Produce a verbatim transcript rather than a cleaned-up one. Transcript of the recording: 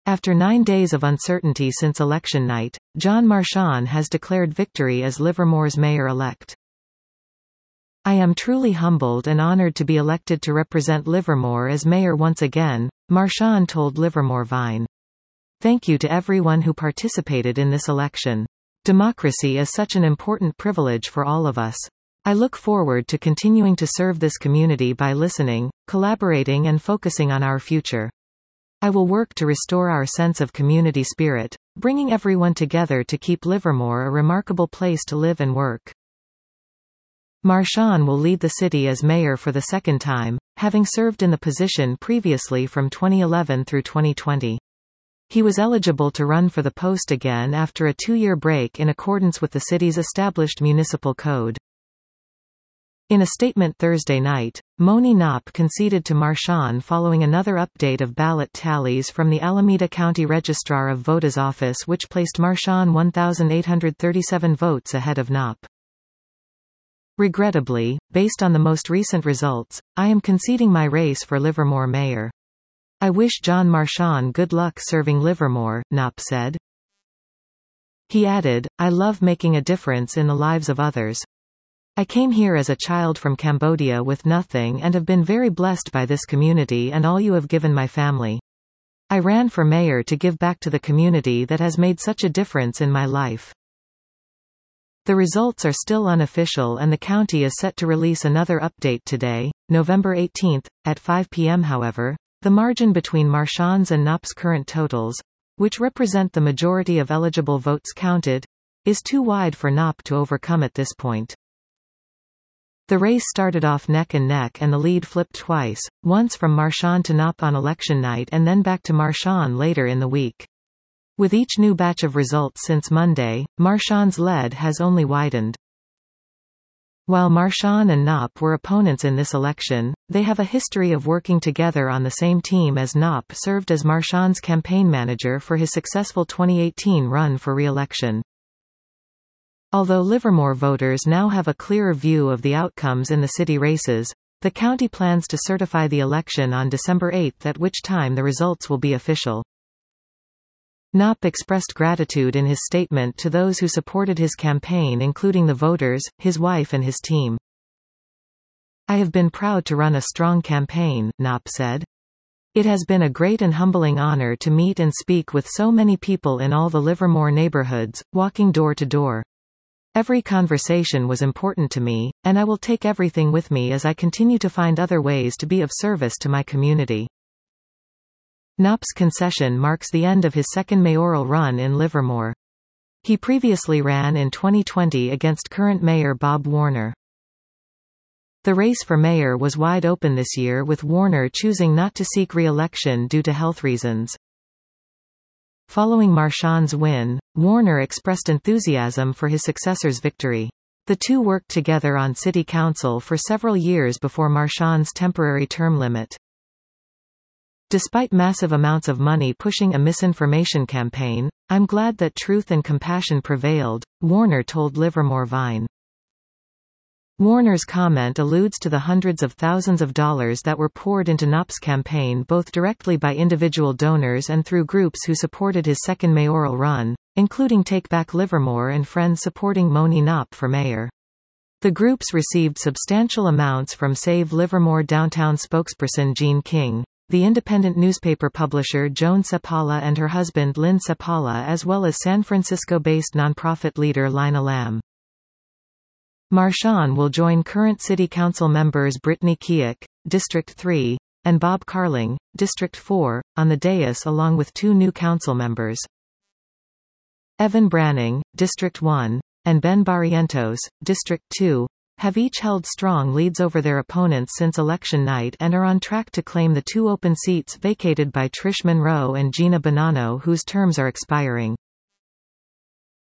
After nine days of uncertainty since election night, John Marchand has declared victory as Livermore's mayor-elect. "I am truly humbled and honored to be elected to represent Livermore as mayor once again," Marchand told Livermore Vine. "Thank you to everyone who participated in this election. Democracy is such an important privilege for all of us. I look forward to continuing to serve this community by listening, collaborating and focusing on our future. I will work to restore our sense of community spirit, bringing everyone together to keep Livermore a remarkable place to live and work." Marchand will lead the city as mayor for the second time, having served in the position previously from twenty eleven through twenty twenty. He was eligible to run for the post again after a two-year break in accordance with the city's established municipal code. In a statement Thursday night, Moni Knopp conceded to Marchand following another update of ballot tallies from the Alameda County Registrar of Votes office, which placed Marchand one thousand eight hundred thirty-seven votes ahead of Knopp. "Regrettably, based on the most recent results, I am conceding my race for Livermore mayor. I wish John Marchand good luck serving Livermore," Knopp said. He added, "I love making a difference in the lives of others. I came here as a child from Cambodia with nothing and have been very blessed by this community and all you have given my family. I ran for mayor to give back to the community that has made such a difference in my life." The results are still unofficial and the county is set to release another update today, November eighteenth, at five p m However, the margin between Marchand's and Knopp's current totals, which represent the majority of eligible votes counted, is too wide for Knopp to overcome at this point. The race started off neck and neck and the lead flipped twice, once from Marchand to Knopp on election night and then back to Marchand later in the week. With each new batch of results since Monday, Marchand's lead has only widened. While Marchand and Knopp were opponents in this election, they have a history of working together on the same team, as Knopp served as Marchand's campaign manager for his successful twenty eighteen run for re-election. Although Livermore voters now have a clearer view of the outcomes in the city races, the county plans to certify the election on December eighth, at which time the results will be official. Knopp expressed gratitude in his statement to those who supported his campaign, including the voters, his wife and his team. "I have been proud to run a strong campaign," Knopp said. "It has been a great and humbling honor to meet and speak with so many people in all the Livermore neighborhoods, walking door to door. Every conversation was important to me, and I will take everything with me as I continue to find other ways to be of service to my community." Knopp's concession marks the end of his second mayoral run in Livermore. He previously ran in twenty twenty against current mayor Bob Warner. The race for mayor was wide open this year, with Warner choosing not to seek re-election due to health reasons. Following Marchand's win, Warner expressed enthusiasm for his successor's victory. The two worked together on city council for several years before Marchand's temporary term limit. "Despite massive amounts of money pushing a misinformation campaign, I'm glad that truth and compassion prevailed," Warner told Livermore Vine. Warner's comment alludes to the hundreds of thousands of dollars that were poured into Knopp's campaign, both directly by individual donors and through groups who supported his second mayoral run, including Take Back Livermore and friends supporting Moni Knopp for mayor. The groups received substantial amounts from Save Livermore Downtown spokesperson Jean King, the independent newspaper publisher Joan Sepala and her husband Lynn Sepala, as well as San Francisco-based nonprofit leader Lina Lam. Marchand will join current City Council members Brittany Keough, District three, and Bob Carling, District four, on the dais along with two new council members. Evan Branning, District one, and Ben Barrientos, District two, have each held strong leads over their opponents since election night and are on track to claim the two open seats vacated by Trish Monroe and Gina Bonanno, whose terms are expiring.